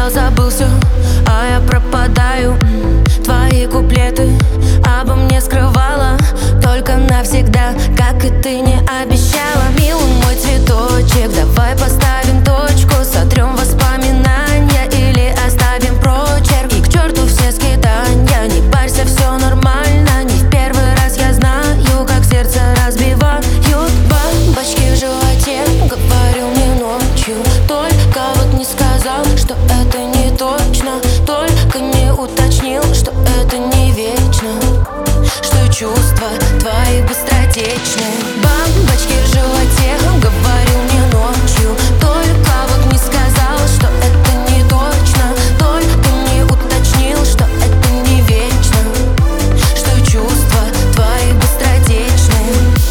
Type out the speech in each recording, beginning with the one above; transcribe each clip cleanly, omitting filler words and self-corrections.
забыл все, а я пропадаю. Твои куплеты обо мне скрывала только навсегда, как и ты не обещала. Милый мой цветочек, давай поставим точку, сотрем воспоминания или оставим прочерк. И к черту все скитания, не парься, все нормально. Не в первый раз я знаю, как сердце разбивают бомбочки в животе. Говорил мне ночью, только вот не сказал, что это не точно. Только не уточнил, что это не вечно, что чувства твои быстротечны. Бомбочки в животе, говорил мне ночью, только вот не сказал, что это не точно. Только не уточнил, что это не вечно, что чувства твои быстротечны.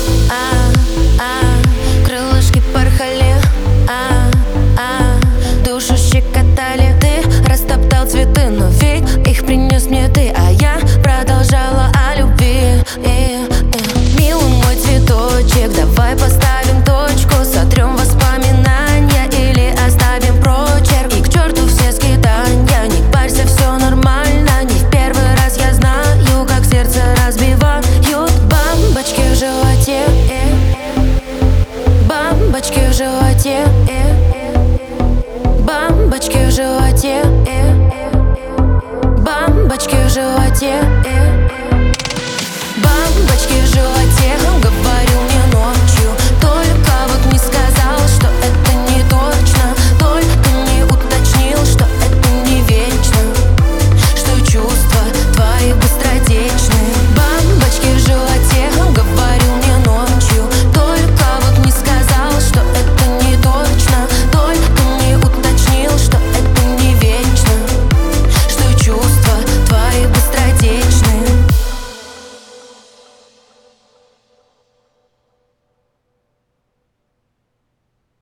Крылышки порхали, душу щекотали. Ты растоптал цветы, но ведь их принес мне ты, а я продолжала о любви. Милый мой цветочек, давай поставим точку, сотрем воспоминания или оставим прочерк. И к черту все скитания, не парься, все нормально. Не в первый раз я знаю, как сердце разбивают бомбочки в животе. Бомбочки в животе. Бомбочки в животе. Бомбочки в животе. Бомбочки в животе.